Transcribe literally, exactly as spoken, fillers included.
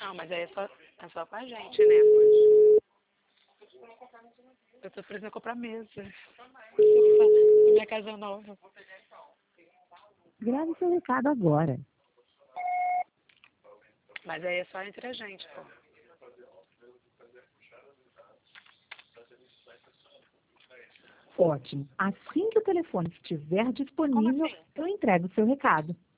Não, mas aí é só, é só com a gente, né? Eu tô precisando comprar mesa. Sofá, na minha casa nova. Grave seu recado agora. Mas aí é só entre a gente, pô. Ótimo. Assim que o telefone estiver disponível, Como assim? eu entrego o seu recado.